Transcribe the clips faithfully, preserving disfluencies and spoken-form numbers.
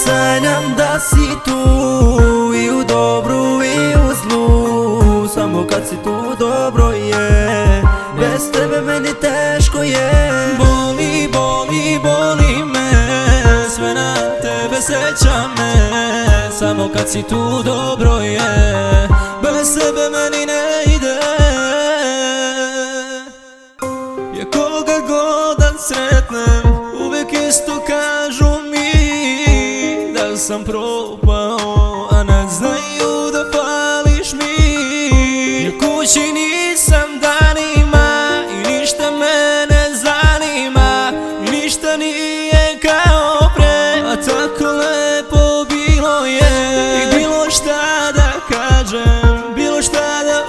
sanjam da si tu i u dobru i u zlu. Samo kad si tu dobro je, bez tebe meni teško je. Boli, boli, boli me, sve na tebe seća me. Samo kad si tu dobro je, bez tebe meni ne ide. Ja koga god sretnem, uvijek isto kažu mi da sam propao, a ne znaju da fališ mi. Ja kući nisam danima i ništa me ne zanima, i ništa nije kao pre, a tako lepo bilo je. I bilo šta da kažem, bilo šta da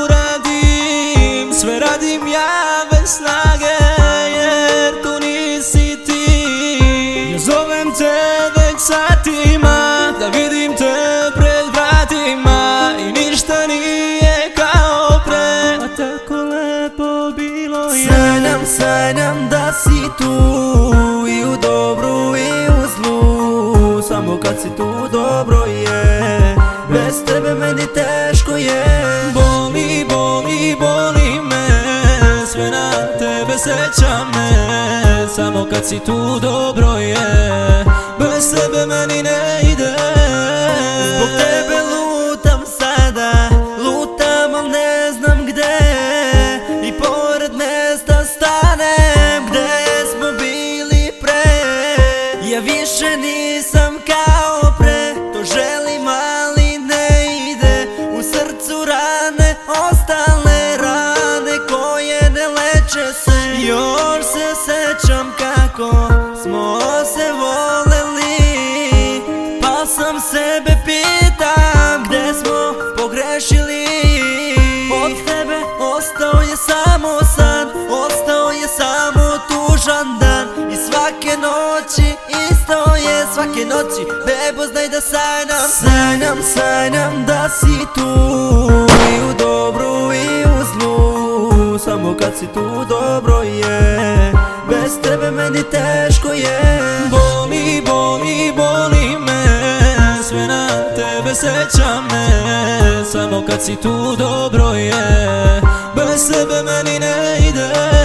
uradim, sve radim ja bez snage, jer tu nisi ti. Ja zovem te već satima, da vidim te pred vratima, i ništa nije kao pre, a tako lepo bilo je. Sanjam, sanjam da si tu i u dobru i u zlu. Samo kad si tu dobro je, bez tebe meni teško je. Boli, boli, boli me, sve na tebe seća me. Samo kad si tu dobro je, bez tebe meni ne ide. Zbog tebe lutam sada, lutam al ne znam gde, i pored mesta stanem gde smo bili pre. Ja više nisam kao pre, to želim ali ne ide. U srcu rane, ostale rane koje ne leče se. Još se sećam kako smo se voleli, pa sam sebe pitam gde smo pogrešili. Od tebe ostao je samo san, ostao je samo tužan dan. I svake noći isto je, svake noći bebo znaj da sanjam. Sanjam, sanjam da si tu i u dobru i u zlu. Samo kad si tu dobro je, bez tebe meni teško je. Boli, boli, boli me, sve na tebe seća me. Samo kad si tu dobro je, bez tebe meni ne ide.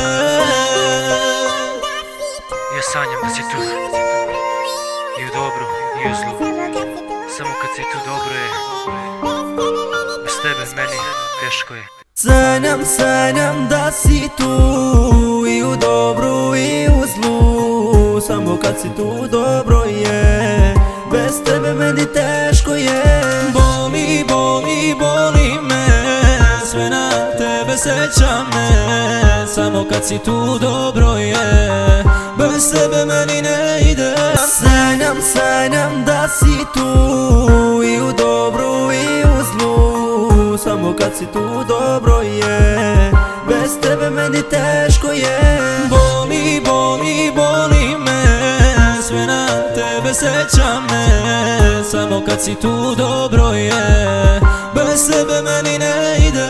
Ja sanjam da si tu i u dobru i u zlu. Samo kad si tu dobro je, bez tebe meni teško je. Sanjam, sanjam da si tu i u dobru i u zlu. Samo kad si tu dobro je, bez tebe meni teško je. Boli, boli, boli me, sve na tebe seća me. Samo kad si tu dobro je, bez tebe meni ne ide. Sanjam, sanjam da si tu i u dobru i u zlu. Samo kad si tu dobro je, bez tebe meni teško je. Boli, boli, boli me, sve na tebe seća me. Samo kad si tu dobro je, bez tebe meni ne ide.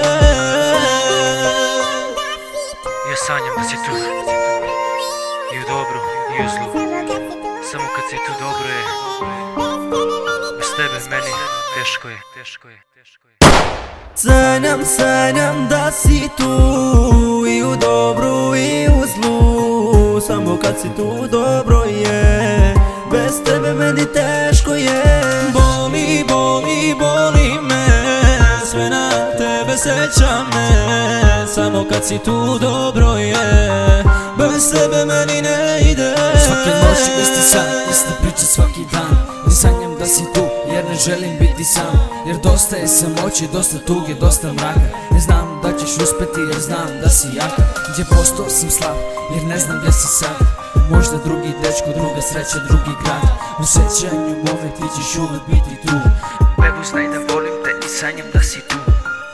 Ja sanjam da si tu i u dobru i u zlu. Samo kad si tu dobro je, bez tebe meni teško je, teško je, teško je. Sanjam, sanjam da si tu i u dobru i u zlu. Samo kad si tu dobro je, bez tebe meni teško je. Boli, boli, boli me, sve na tebe seća me. Samo kad si tu dobro je, bez tebe meni ne ide. Svake noći isti san, ista priča svaki dan. Ne sanjam da si tu jer ne želim biti sam, jer dosta je samoće, dosta tuge, dosta mraka. Ne znam da ćeš uspeti jer znam da si jaka. Gdje postao sam slab jer ne znam gdje si sad. Možda drugi dečko, druga sreća, drugi grad. U sećanju mome ti ćeš uvek biti tu. Bebu znaj da volim te i sanjam da si tu.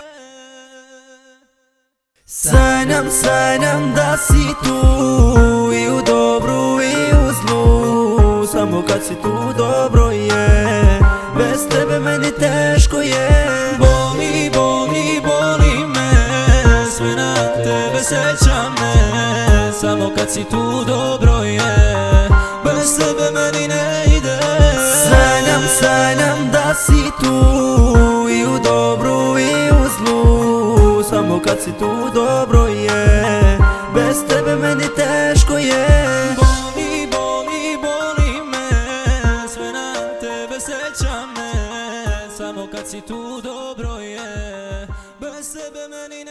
Sanjam, sanjam da si tu i u dobru i u zlu. Samo kad si tu dobro je, bez tebe meni teško je. Boli, boli, boli me, sve na tebe seća me. Samo kad si tu dobro je, bez tebe meni ne ide. tu i u dobru i u zlu. Samo kad si tu dobro je, bez tebe meni teško je. Boli, boli, boli me, sve na tebe seća me. Samo kad si tu dobro je, bez tebe meni